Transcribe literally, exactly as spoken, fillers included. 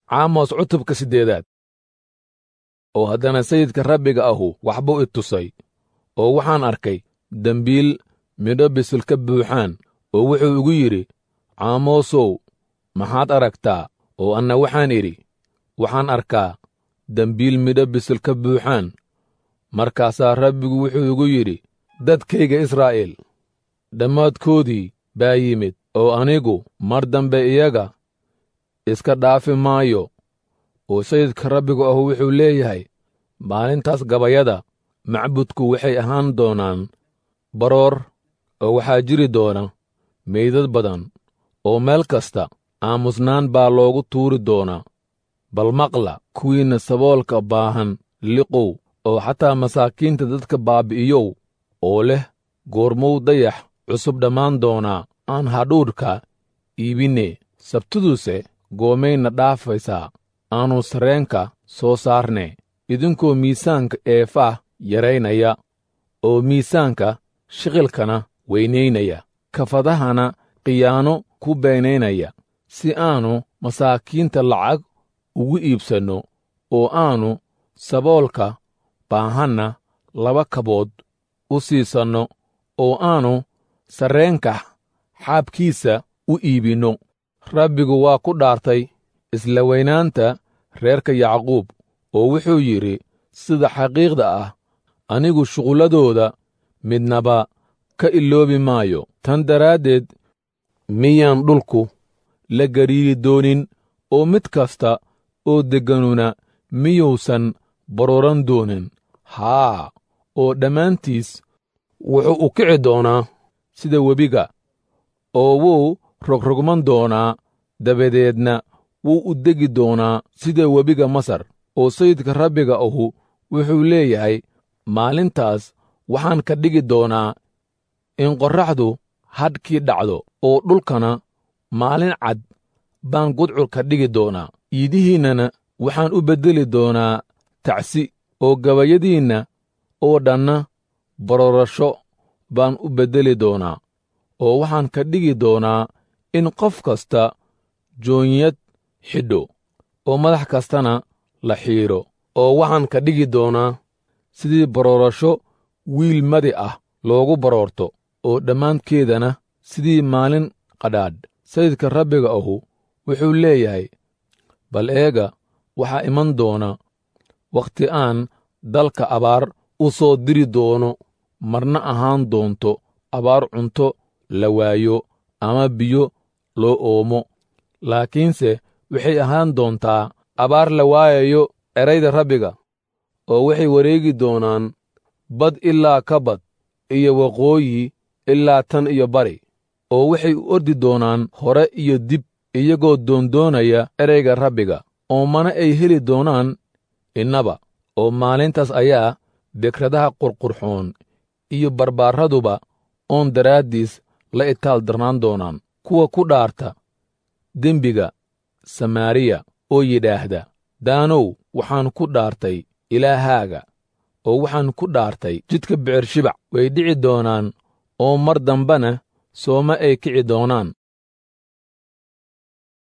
caamos cutubka siddeedaad. oo haddana sayidka rabbiga ahu waxbuu i tusay, oo waxaan arkay dembiil midho bisil ka buuxaan, oo wuxuu igu yidhi, caamoosow maxaad aragtaa? oo anna waxaan idhi, waxaan arkaa dembiil midho bisil ka buuxaan. markaasaa rabbigu wuxuu igu yidhi, dadkayga Israa'iil dhammaadkoodii baa yimid, oo anigu mar dambe iyaga iska dhaafi maayo. oo sayidka rabbigu ahu wuxuu leeyahay, maalintaas gabayada macbudku waxay ahaan doonaan baroor, oo waxaa jiri doona meydad badan, oo meel kasta aamusnaan baa loogu tuuri doonaa. bal maqla kuwiinna saboolka baahan liqow, oo xataa masaakiinta dadka baabi'iyow, oo leh goormuu dayax cusub dhammaan doonaa aan hadhuudhka iibinne, sabtiduse goomayna dhaafaysaa aanu sarreenka soo saarne, idinkoo miisaanka eefah yaraynaya, oo miisaanka shiqilkana weynaynaya, kafadahana khiyaano ku beenaynaya, si aanu masaakiinta lacag ugu iibsanno, oo aanu saboolka baahanna laba kabood u siisanno, oo aanu sarreenka xaabkiisa u iibinno. rabbigu waa ku dhaartay isla weynaanta reerka yacquub, oo wuxuu yidhi, sida xaqiiqda ah anigu shuqulladooda midnaba ka iloobi maayo. tan daraaddeed miyaan dhulku la gariiri doonin, oo mid kasta oo degganuna miyuusan barooran doonin? haa, oo dhammaantiis wuxuu u kici doonaa sida webiga, oo wuu rogrogman doonaa, dabadeedna wuu u degi doonaa sida webiga Masar. oo sayidka rabbiga ahu wuxuu leeyahay, maalintaas waxaan ka dhigi doonaa in qorraxdu hadhkii dhacdo, oo dhulkana maalin cad baan gudcur ka dhigi doonaa. iidihiinnana waxaan u beddeli doonaa tacsi, oo gabayadiinna oo dhanna baroorasho baan u beddeli doonaa. oo waxaan ka dhigi doonaa in qof kasta joonyad xidho, oo madax kastana la xiidho. oo waxaan ka dhigi doonaa sidii baroorasho wiil madi ah loogu baroorto, oo dhammaankeedana sidii maalin qadhaadh. sayidka rabbiga ahu wuxuu leeyahay, bal eega waxaa iman doona wakhti aan dalka abaar u soo diri doono, marna ahaan doonto abaar cunto la waayo ama biyo loo oomo. laakiinse waxay ahaan doontaa abaar la waayayo erayda rabbiga, oo waxay wareegi doonaan bad ilaa ka bad, iyo waqooyi ilaa tan iyo bari, oo waxay u ordi doonaan hore iyo dib, iyagoo doondoonaya erayga rabbiga, oo mana ay heli doonaan innaba. oo maalintaas ayaa bekradaha qurqurxoon iyo barbaarraduba oon daraaddiis la itaal darnaan doonaan. kuwa ku dhaarta dembiga samaariya, oo yidhaahda, daanow waxaan ku dhaartay ilaahaaga, oo waxaan ku dhaartay jidka beershibac, way dhici doonaan, oo mar dambena sooma ay kici doonaan.